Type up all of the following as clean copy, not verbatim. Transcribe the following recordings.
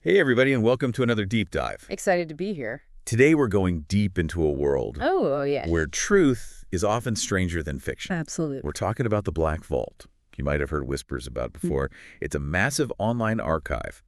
Hey everybody, and welcome to another deep dive. Excited to be here. Today we're going deep into a world Yeah. where truth is often stranger than fiction. Absolutely. We're talking about the Black Vault. You might have heard whispers about it before. It's a massive online archive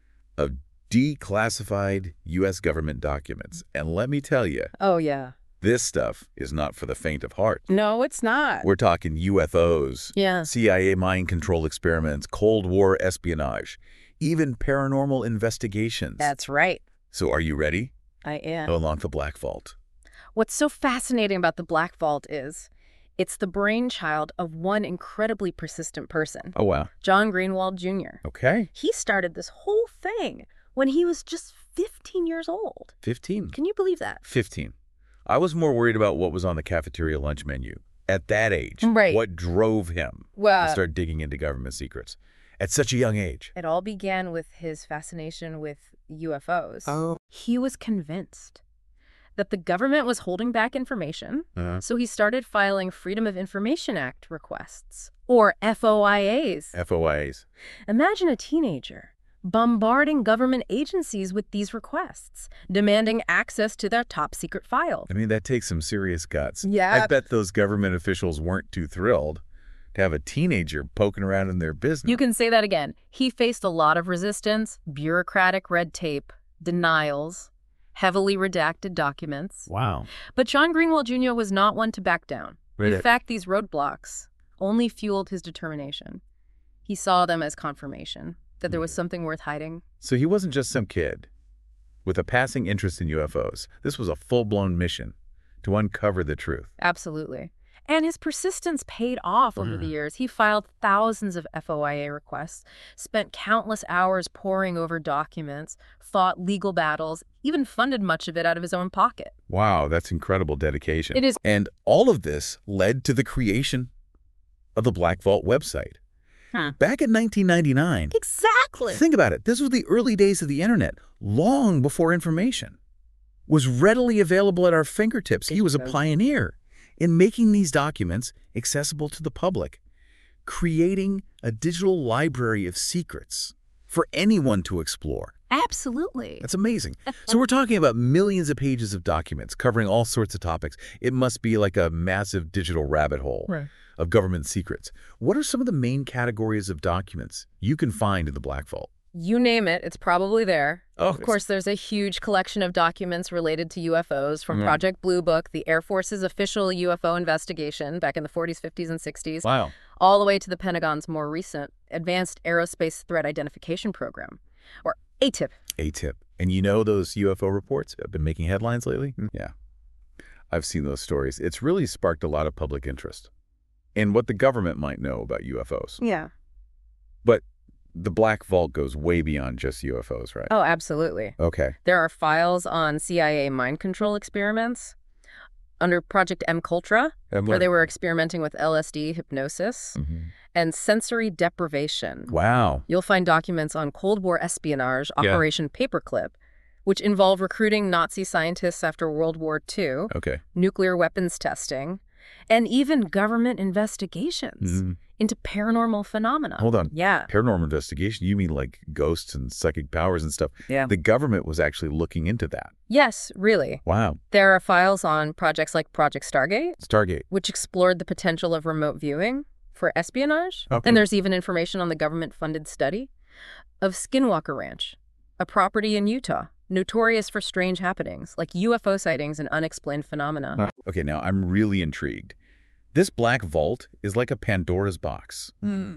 of declassified U.S. government documents. And let me tell you, Oh, yeah. this stuff is not for the faint of heart. No, it's not. We're talking UFOs, Yeah. CIA mind control experiments, Cold War espionage, even paranormal investigations. That's right. So are you ready? I am. To unlock the Black Vault. What's so fascinating about the Black Vault is it's the brainchild of one incredibly persistent person, Oh, wow. John Greenwald Jr. Okay. He started this whole thing when he was just 15 years old. 15. Can you believe that? 15. I was more worried about what was on the cafeteria lunch menu. At that age, Right. what drove him Well, to start digging into government secrets at such a young age? it all began with his fascination with UFOs. Oh. He was convinced that the government was holding back information, so he started filing Freedom of Information Act requests, or FOIAs. FOIAs. Imagine a teenager bombarding government agencies with these requests, demanding access to their top-secret files. I mean, that takes some serious guts. Yeah. I bet those government officials weren't too thrilled to have a teenager poking around in their business. You can say that again. He faced a lot of resistance, bureaucratic red tape, denials, heavily redacted documents. Wow. But John Greenwald Jr. was not one to back down. Right. In fact, these roadblocks only fueled his determination. He saw them as confirmation that there was something worth hiding. So he wasn't just some kid with a passing interest in UFOs. This was a full-blown mission to uncover the truth. Absolutely. And his persistence paid off over the years. He filed thousands of FOIA requests, spent countless hours poring over documents, fought legal battles, even funded much of it out of his own pocket. Wow, that's incredible dedication. It is. And all of this led to the creation of the Black Vault website. Back in 1999, Exactly. think about it, this was the early days of the internet, long before information was readily available at our fingertips. He was a pioneer in making these documents accessible to the public, creating a digital library of secrets for anyone to explore. Absolutely. That's amazing. So we're talking about millions of pages of documents covering all sorts of topics. It must be like a massive digital rabbit hole of government secrets. What are some of the main categories of documents you can find in the Black Vault? You name it, it's probably there. Oh, Of course, there's a huge collection of documents related to UFOs, from Project Blue Book, the Air Force's official UFO investigation back in the 40s, 50s, and 60s, Wow. all the way to the Pentagon's more recent Advanced Aerospace Threat Identification Program, or ATIP. ATIP. And you know those UFO reports have been making headlines lately? Yeah. I've seen those stories. It's really sparked a lot of public interest in what the government might know about UFOs. Yeah. But the Black Vault goes way beyond just UFOs, right? Oh, absolutely. Okay. There are files on CIA mind control experiments under Project MKUltra, where they were experimenting with LSD hypnosis and sensory deprivation. Wow. You'll find documents on Cold War espionage, Operation Paperclip, which involve recruiting Nazi scientists after World War II, Okay. nuclear weapons testing, and even government investigations into paranormal phenomena. Hold on. Yeah. Paranormal investigation? You mean like ghosts and psychic powers and stuff? Yeah. The government was actually looking into that. Yes, really. Wow. There are files on projects like Project Stargate, Stargate. which explored the potential of remote viewing for espionage. Okay. And there's even information on the government-funded study of Skinwalker Ranch, a property in Utah, notorious for strange happenings like UFO sightings and unexplained phenomena. Okay, now I'm really intrigued. This Black Vault is like a Pandora's box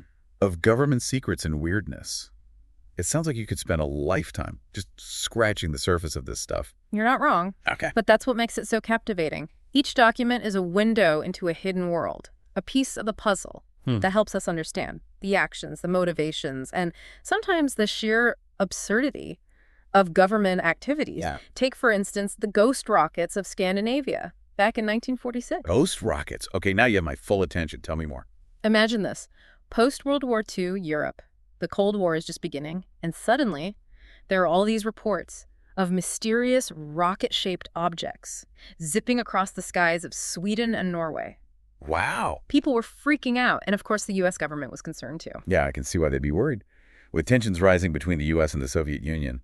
of government secrets and weirdness. It sounds like you could spend a lifetime just scratching the surface of this stuff. You're not wrong, Okay. but that's what makes it so captivating. Each document is a window into a hidden world, a piece of the puzzle that helps us understand the actions, the motivations, and sometimes the sheer absurdity of government activities. Yeah. Take, for instance, the ghost rockets of Scandinavia back in 1946. Ghost rockets. Okay, now you have my full attention. Tell me more. Imagine this. Post-World War II Europe, the Cold War is just beginning, and suddenly there are all these reports of mysterious rocket-shaped objects zipping across the skies of Sweden and Norway. Wow. People were freaking out, and of course the U.S. government was concerned too. Yeah, I can see why they'd be worried. With tensions rising between the U.S. and the Soviet Union,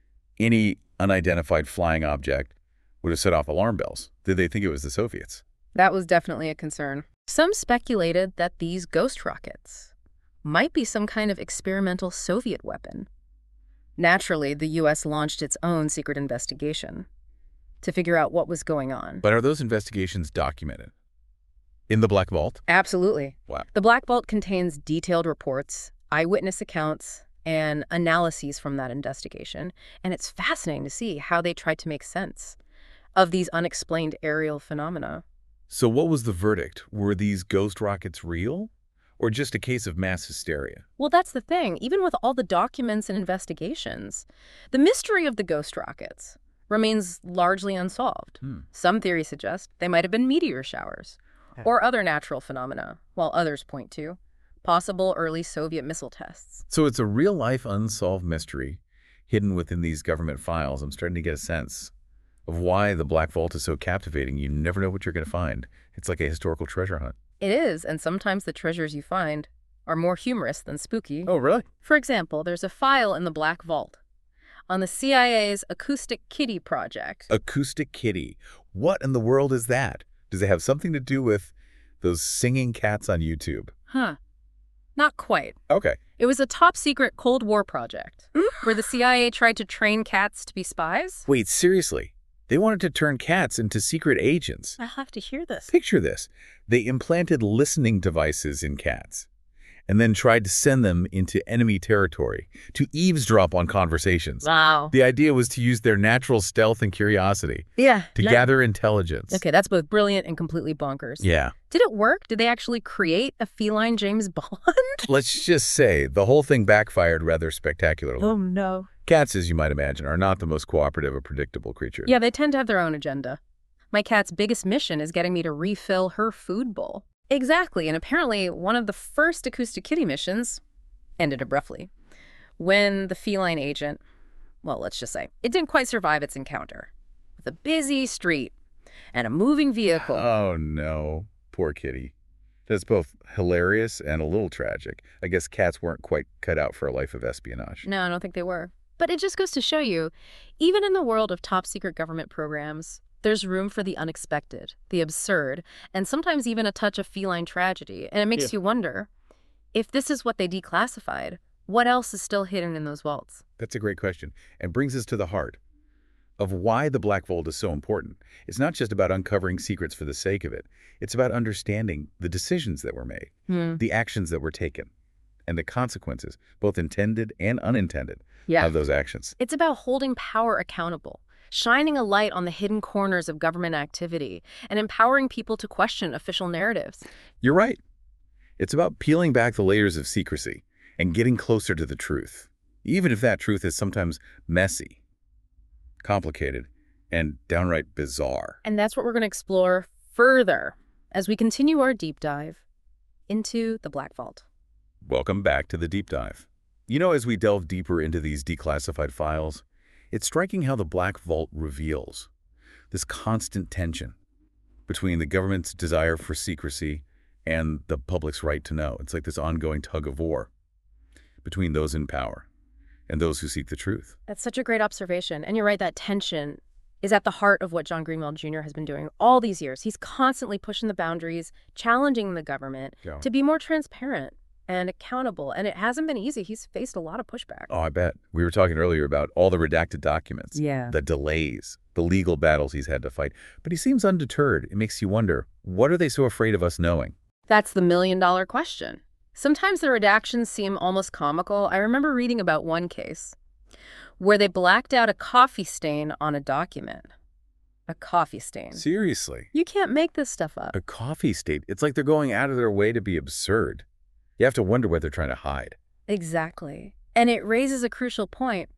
any unidentified flying object would have set off alarm bells. Did they think it was the Soviets? That was definitely a concern. Some speculated that these ghost rockets might be some kind of experimental Soviet weapon. Naturally, the U.S. launched its own secret investigation to figure out what was going on. But are those investigations documented? In the Black Vault? Absolutely. Wow. The Black Vault contains detailed reports, eyewitness accounts, and analyses from that investigation. And it's fascinating to see how they tried to make sense of these unexplained aerial phenomena. So what was the verdict? Were these ghost rockets real? Or just a case of mass hysteria? Well, that's the thing. Even with all the documents and investigations, the mystery of the ghost rockets remains largely unsolved. Some theories suggest they might have been meteor showers or other natural phenomena, while others point to possible early Soviet missile tests. So it's a real-life unsolved mystery hidden within these government files. I'm starting to get a sense of why the Black Vault is so captivating. You never know what you're going to find. It's like a historical treasure hunt. It is, and sometimes the treasures you find are more humorous than spooky. Oh, really? For example, there's a file in the Black Vault on the CIA's Acoustic Kitty project. Acoustic Kitty. What in the world is that? Does it have something to do with those singing cats on YouTube? Huh. Not quite. Okay. It was a top-secret Cold War project where the CIA tried to train cats to be spies. Wait, seriously? They wanted to turn cats into secret agents. I'll have to hear this. Picture this. They implanted listening devices in cats and then tried to send them into enemy territory to eavesdrop on conversations. Wow. The idea was to use their natural stealth and curiosity Yeah. to gather intelligence. Okay, that's both brilliant and completely bonkers. Yeah. Did it work? Did they actually create a feline James Bond? Let's just say the whole thing backfired rather spectacularly. Oh, no. Cats, as you might imagine, are not the most cooperative or predictable creatures. Yeah, they tend to have their own agenda. My cat's biggest mission is getting me to refill her food bowl. Exactly, and apparently one of the first Acoustic Kitty missions ended abruptly when the feline agent, well, let's just say, it didn't quite survive its encounter with a busy street and a moving vehicle. Oh, no. Poor kitty. That's both hilarious and a little tragic. I guess cats weren't quite cut out for a life of espionage. No, I don't think they were. But it just goes to show you, even in the world of top-secret government programs, there's room for the unexpected, the absurd, and sometimes even a touch of feline tragedy. And it makes you wonder, if this is what they declassified, what else is still hidden in those vaults? That's a great question, and brings us to the heart of why the Black Vault is so important. It's not just about uncovering secrets for the sake of it. It's about understanding the decisions that were made, the actions that were taken, and the consequences, both intended and unintended, of those actions. It's about holding power accountable, shining a light on the hidden corners of government activity, and empowering people to question official narratives. You're right. It's about peeling back the layers of secrecy and getting closer to the truth, even if that truth is sometimes messy, complicated, and downright bizarre. And that's what we're going to explore further as we continue our deep dive into the Black Vault. Welcome back to the Deep Dive. You know, as we delve deeper into these declassified files, it's striking how the Black Vault reveals this constant tension between the government's desire for secrecy and the public's right to know. It's like this ongoing tug of war between those in power and those who seek the truth. That's such a great observation. And you're right, that tension is at the heart of what John Greenwald Jr. has been doing all these years. He's constantly pushing the boundaries, challenging the government to be more transparent and accountable. And it hasn't been easy. He's faced a lot of pushback. Oh, I bet. We were talking earlier about all the redacted documents, the delays, the legal battles he's had to fight. But he seems undeterred. It makes you wonder, what are they so afraid of us knowing? That's the million-dollar question. Sometimes the redactions seem almost comical. I remember reading about one case where they blacked out a coffee stain on a document. A coffee stain. Seriously? You can't make this stuff up. A coffee stain? It's like they're going out of their way to be absurd. You have to wonder what they're trying to hide. Exactly. And it raises a crucial point.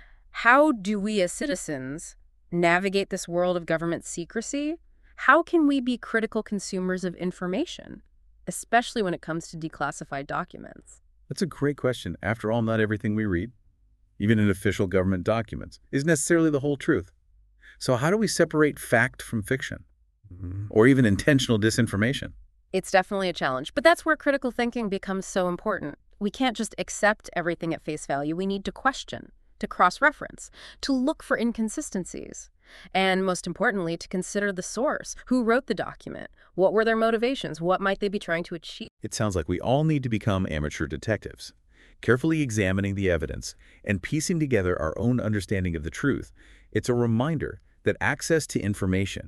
How do we as citizens navigate this world of government secrecy? How can we be critical consumers of information, especially when it comes to declassified documents? That's a great question. After all, not everything we read, even in official government documents, is necessarily the whole truth. So how do we separate fact from fiction? Or even intentional disinformation? It's definitely a challenge, but that's where critical thinking becomes so important. We can't just accept everything at face value. We need to question, to cross-reference, to look for inconsistencies. And most importantly, to consider the source. Who wrote the document? What were their motivations? What might they be trying to achieve? It sounds like we all need to become amateur detectives, carefully examining the evidence and piecing together our own understanding of the truth. It's a reminder that access to information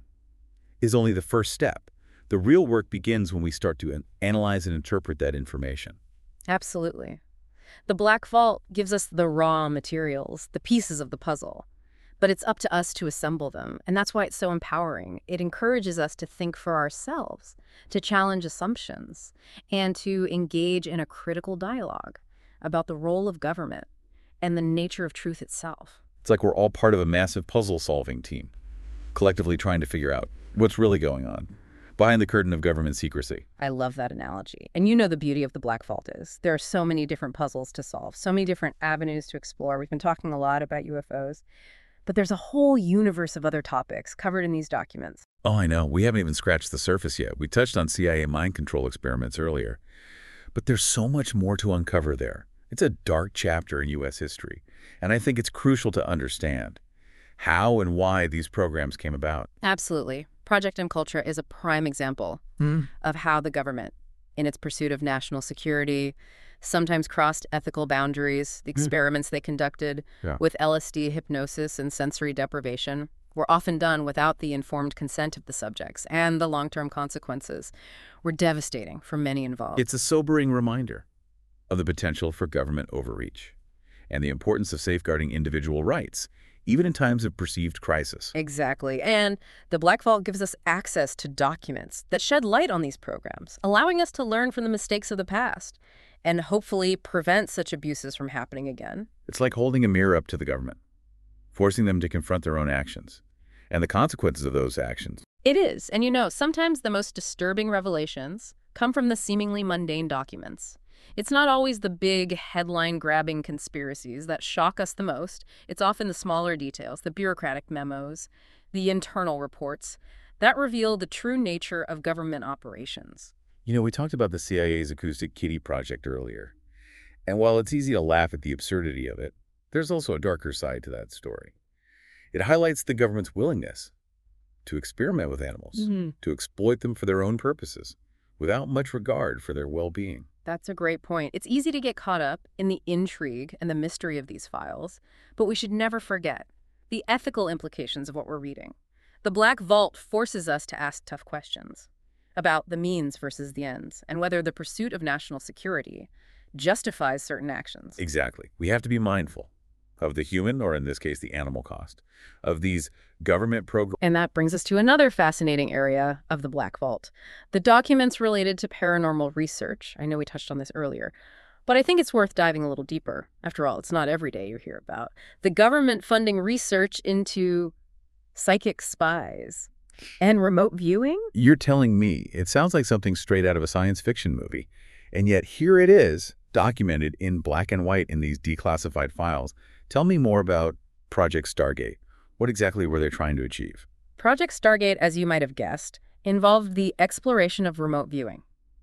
is only the first step. The real work begins when we start to analyze and interpret that information. Absolutely. The Black Vault gives us the raw materials, the pieces of the puzzle. But it's up to us to assemble them, and that's why it's so empowering. It encourages us to think for ourselves, to challenge assumptions, and to engage in a critical dialogue about the role of government and the nature of truth itself. It's like we're all part of a massive puzzle-solving team, collectively trying to figure out what's really going on behind the curtain of government secrecy. I love that analogy. And you know the beauty of the Black Vault is there are so many different puzzles to solve, so many different avenues to explore. We've been talking a lot about UFOs. But there's a whole universe of other topics covered in these documents. Oh, I know. We haven't even scratched the surface yet. We touched on CIA mind control experiments earlier. But there's so much more to uncover there. It's a dark chapter in U.S. history, and I think it's crucial to understand how and why these programs came about. Absolutely. Project MKUltra is a prime example of how the government, in its pursuit of national security, sometimes crossed ethical boundaries. The experiments they conducted with LSD, hypnosis, and sensory deprivation were often done without the informed consent of the subjects, and the long-term consequences were devastating for many involved. It's a sobering reminder of the potential for government overreach and the importance of safeguarding individual rights, even in times of perceived crisis. Exactly. And the Black Vault gives us access to documents that shed light on these programs, allowing us to learn from the mistakes of the past and hopefully prevent such abuses from happening again. It's like holding a mirror up to the government, forcing them to confront their own actions and the consequences of those actions. It is. And you know, sometimes the most disturbing revelations come from the seemingly mundane documents. It's not always the big headline-grabbing conspiracies that shock us the most. It's often the smaller details, the bureaucratic memos, the internal reports, that reveal the true nature of government operations. You know, we talked about the CIA's Acoustic Kitty project earlier. And while it's easy to laugh at the absurdity of it, there's also a darker side to that story. It highlights the government's willingness to experiment with animals, to exploit them for their own purposes, without much regard for their well-being. That's a great point. It's easy to get caught up in the intrigue and the mystery of these files, but we should never forget the ethical implications of what we're reading. The Black Vault forces us to ask tough questions about the means versus the ends, and whether the pursuit of national security justifies certain actions. Exactly. We have to be mindful of the human, or in this case, the animal cost, of these government programs. And that brings us to another fascinating area of the Black Vault, the documents related to paranormal research. I know we touched on this earlier, but I think it's worth diving a little deeper. After all, it's not every day you hear about the government funding research into psychic spies and remote viewing. You're telling me it sounds like something straight out of a science fiction movie, and yet here it is, documented in black and white in these declassified files. Tell me more about Project Stargate. What exactly were they trying to achieve? Project Stargate, as you might have guessed, involved the exploration of remote viewing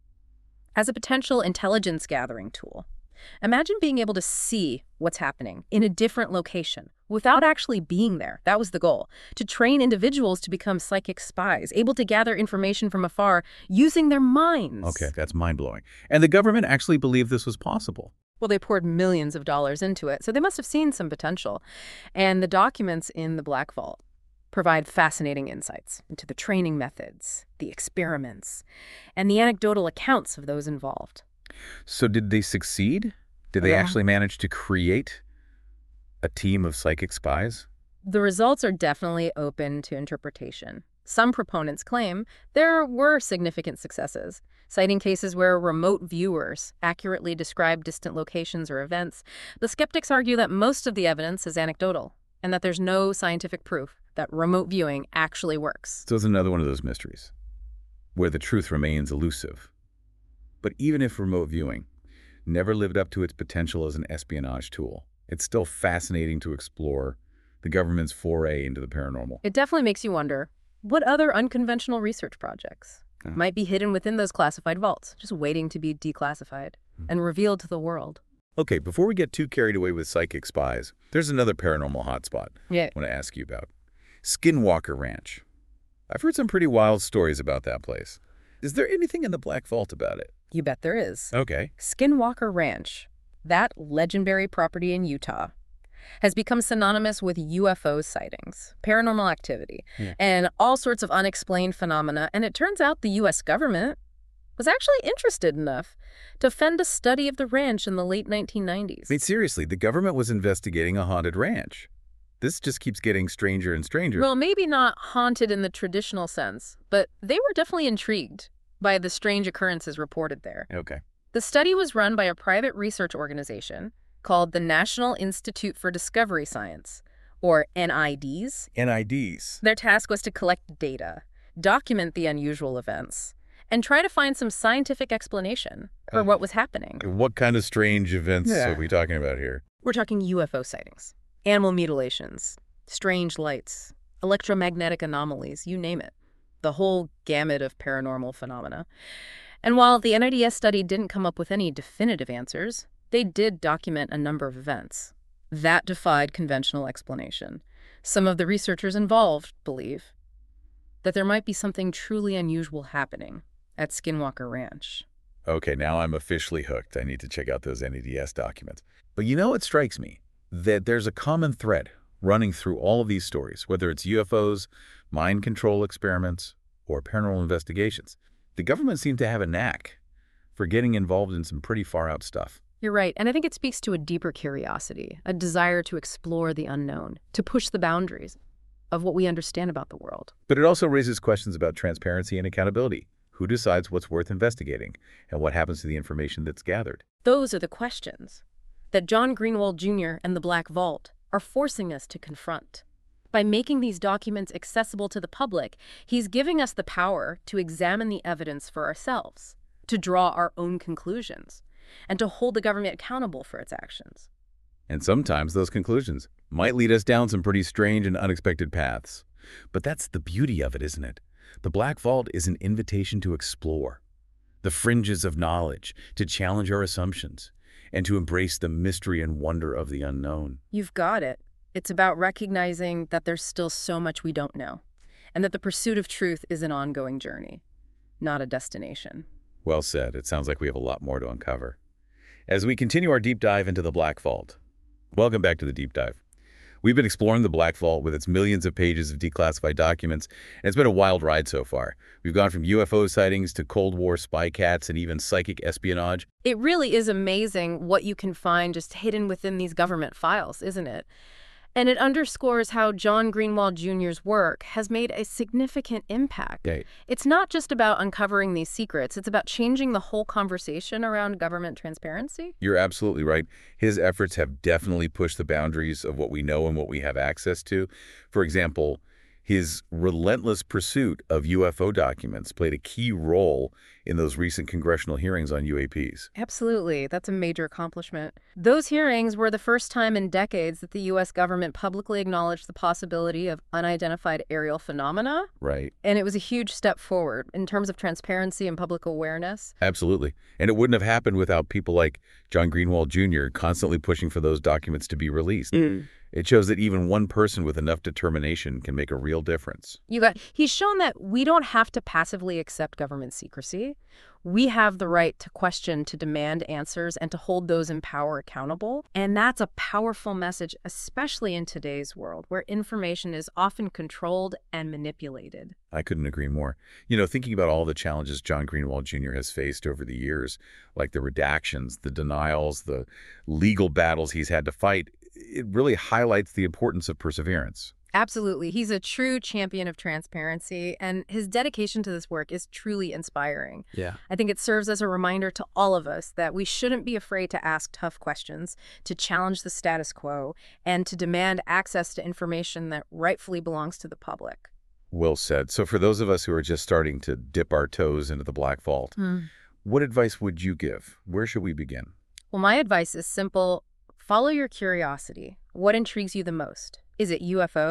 as a potential intelligence gathering tool. Imagine being able to see what's happening in a different location without actually being there. That was the goal, to train individuals to become psychic spies, able to gather information from afar using their minds. Okay, that's mind-blowing. And the government actually believed this was possible. Well, they poured millions of dollars into it, so they must have seen some potential. And the documents in the Black Vault provide fascinating insights into the training methods, the experiments, and the anecdotal accounts of those involved. So did they succeed? Did they actually manage to create a team of psychic spies? The results are definitely open to interpretation. Some proponents claim there were significant successes, citing cases where remote viewers accurately describe distant locations or events. The skeptics argue that most of the evidence is anecdotal and that there's no scientific proof that remote viewing actually works. So it's another one of those mysteries where the truth remains elusive. But even if remote viewing never lived up to its potential as an espionage tool, it's still fascinating to explore the government's foray into the paranormal. It definitely makes you wonder, what other unconventional research projects might be hidden within those classified vaults, just waiting to be declassified? and revealed to the world. Okay, before we get too carried away with psychic spies, there's another paranormal hotspot Yeah. I want to ask you about. Skinwalker Ranch. I've heard some pretty wild stories about that place. Is there anything in the Black Vault about it? You bet there is. Okay. Skinwalker Ranch, that legendary property in Utah, has become synonymous with UFO sightings, paranormal activity, and all sorts of unexplained phenomena. And it turns out the U.S. government was actually interested enough to fund a study of the ranch in the late 1990s. I mean, seriously, the government was investigating a haunted ranch. This just keeps getting stranger and stranger. Well, maybe not haunted in the traditional sense, but they were definitely intrigued by the strange occurrences reported there. Okay. The study was run by a private research organization called the National Institute for Discovery Science, or NIDS. NIDs. Their task was to collect data, document the unusual events, and try to find some scientific explanation for what was happening. What kind of strange events are we talking about here? We're talking UFO sightings, animal mutilations, strange lights, electromagnetic anomalies, you name it. The whole gamut of paranormal phenomena. And while the NIDS study didn't come up with any definitive answers, they did document a number of events that defied conventional explanation. Some of the researchers involved believe that there might be something truly unusual happening at Skinwalker Ranch. Okay, now I'm officially hooked. I need to check out those NIDS documents. But you know what strikes me? That there's a common thread running through all of these stories, whether it's UFOs, mind control experiments, or paranormal investigations. The government seemed to have a knack for getting involved in some pretty far-out stuff. You're right, and I think it speaks to a deeper curiosity, a desire to explore the unknown, to push the boundaries of what we understand about the world. But it also raises questions about transparency and accountability. Who decides what's worth investigating, and what happens to the information that's gathered? Those are the questions that John Greenwald Jr. and the Black Vault are forcing us to confront. By making these documents accessible to the public, he's giving us the power to examine the evidence for ourselves, to draw our own conclusions, and to hold the government accountable for its actions. And sometimes those conclusions might lead us down some pretty strange and unexpected paths. But that's the beauty of it, isn't it? The Black Vault is an invitation to explore the fringes of knowledge, to challenge our assumptions, and to embrace the mystery and wonder of the unknown. You've got it. It's about recognizing that there's still so much we don't know, and that the pursuit of truth is an ongoing journey, not a destination. Well said. It sounds like we have a lot more to uncover. As we continue our deep dive into the Black Vault, welcome back to the Deep Dive. We've been exploring the Black Vault with its millions of pages of declassified documents, and it's been a wild ride so far. We've gone from UFO sightings to Cold War spy cats and even psychic espionage. It really is amazing what you can find just hidden within these government files, isn't it? And it underscores how John Greenwald Jr.'s work has made a significant impact. Okay. It's not just about uncovering these secrets. It's about changing the whole conversation around government transparency. You're absolutely right. His efforts have definitely pushed the boundaries of what we know and what we have access to. For example, his relentless pursuit of UFO documents played a key role in those recent congressional hearings on UAPs. Absolutely. That's a major accomplishment. Those hearings were the first time in decades that the U.S. government publicly acknowledged the possibility of unidentified aerial phenomena. Right. And it was a huge step forward in terms of transparency and public awareness. Absolutely. And it wouldn't have happened without people like John Greenwald Jr. constantly pushing for those documents to be released. It shows that even one person with enough determination can make a real difference. He's shown that we don't have to passively accept government secrecy. We have the right to question, to demand answers, and to hold those in power accountable. And that's a powerful message, especially in today's world, where information is often controlled and manipulated. I couldn't agree more. You know, thinking about all the challenges John Greenwald Jr. has faced over the years, like the redactions, the denials, the legal battles he's had to fight, it really highlights the importance of perseverance. Absolutely. He's a true champion of transparency, and his dedication to this work is truly inspiring. Yeah. I think it serves as a reminder to all of us that we shouldn't be afraid to ask tough questions, to challenge the status quo, and to demand access to information that rightfully belongs to the public. Well said. So for those of us who are just starting to dip our toes into the Black Vault, what advice would you give? Where should we begin? Well, my advice is simple. Follow your curiosity. What intrigues you the most? Is it UFOs,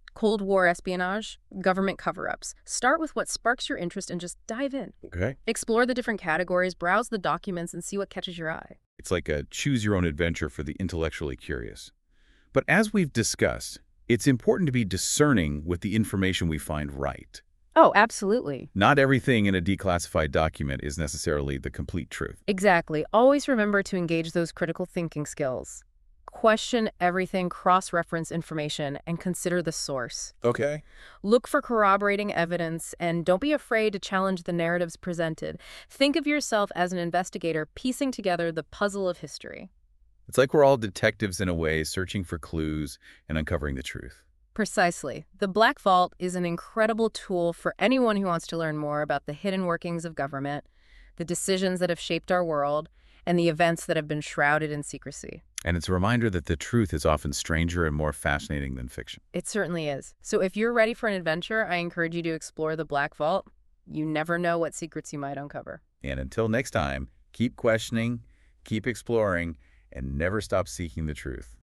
Cold War espionage, government cover-ups. Start with what sparks your interest and just dive in. Okay. Explore the different categories, browse the documents, and see what catches your eye. It's like a choose-your-own-adventure for the intellectually curious. But as we've discussed, it's important to be discerning with the information we find right. Oh, absolutely. Not everything in a declassified document is necessarily the complete truth. Exactly. Always remember to engage those critical thinking skills. Question everything, cross-reference information, and consider the source. Okay. Look for corroborating evidence, and don't be afraid to challenge the narratives presented. Think of yourself as an investigator piecing together the puzzle of history. It's like we're all detectives in a way, searching for clues and uncovering the truth. Precisely. The Black Vault is an incredible tool for anyone who wants to learn more about the hidden workings of government, the decisions that have shaped our world, and the events that have been shrouded in secrecy. And it's a reminder that the truth is often stranger and more fascinating than fiction. It certainly is. So if you're ready for an adventure, I encourage you to explore the Black Vault. You never know what secrets you might uncover. And until next time, keep questioning, keep exploring, and never stop seeking the truth.